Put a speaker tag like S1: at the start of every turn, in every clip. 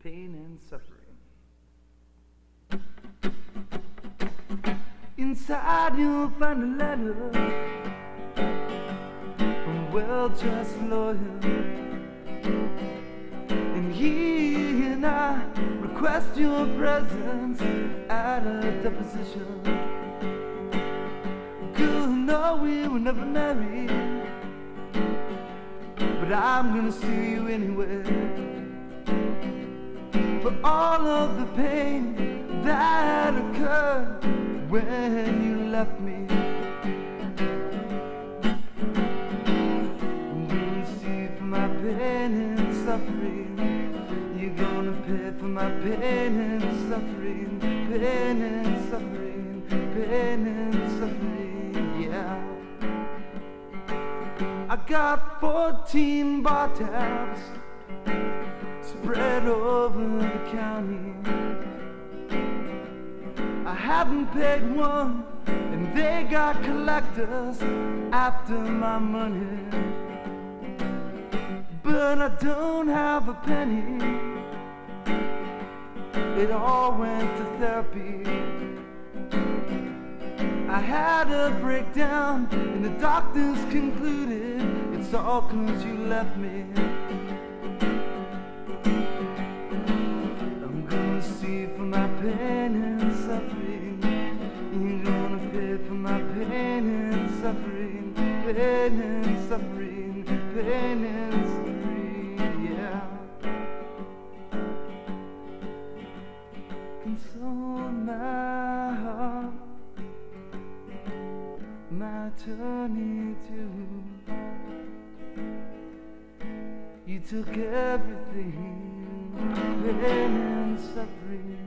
S1: pain and suffering. Inside you'll find a letter from a well-dressed lawyer, and he and I request your presence at a deposition. Girl, no, we were never married, but I'm gonna sue you anyway for all of the pain that occurred when you left me. I'm gonna sue you for my pain and suffering. You're gonna pay for my pain and suffering, pain and suffering, pain and suffering, yeah. I got 14 bar tabs spread over the county. I haven't paid one, and they got collectors after my money. But I don't have a penny. It all went to therapy. I had a breakdown, and the doctors concluded it's all 'cause you left me. I'm gonna sue you for my pain and suffering. You're gonna pay for my pain and suffering, pain and suffering, pain and suffering, yeah. Console my heart, my attorney too. You took everything, pain and suffering.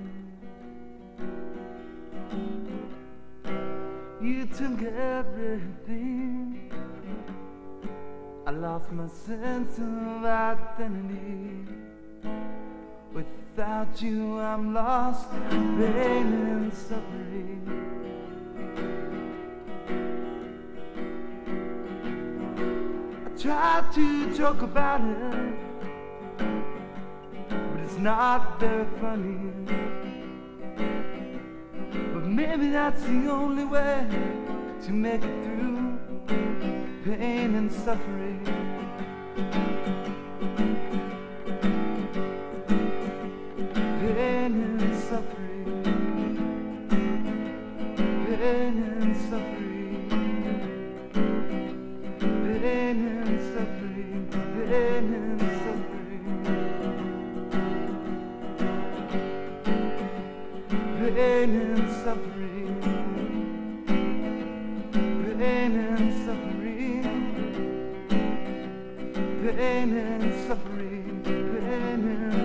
S1: You took everything. I lost my sense of identity. Without you, I'm lost, pain and suffering. I try to joke about it, but it's not very funny. But maybe that's the only way to make it through pain and suffering. Pain and suffering, pain and suffering, pain and suffering, pain and suffering, pain and suffering, pain and suffering, pain and suffering, pain and